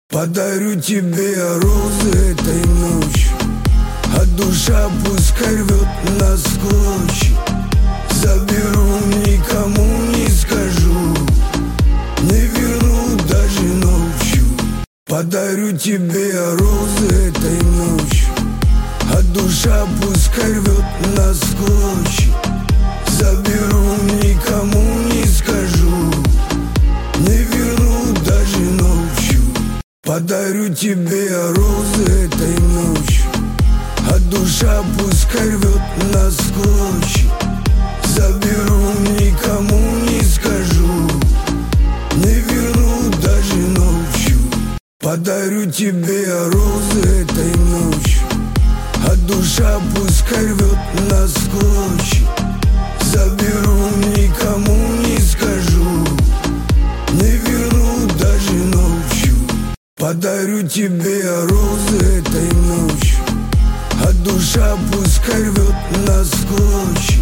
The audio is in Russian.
Подарю тебе розы этой ночью, а душа пускай рвет на клочья. Заберу, никому не скажу, не верну даже ночью. Подарю тебе розы этой ночью, а душа пускай рвет на клочья. Заберу, никому не скажу, не верну даже ночью. Подарю тебе розы этой ночью, а душа пускай рвет на клочья. Заберу, никому не скажу, не верну даже ночью. Подарю тебе розы этой ночью, а душа пускай рвет на клочья. Заберу, никому не скажу, не верну даже ночью. Подарю тебе розы этой ночью, а душа пускай рвет на клочья.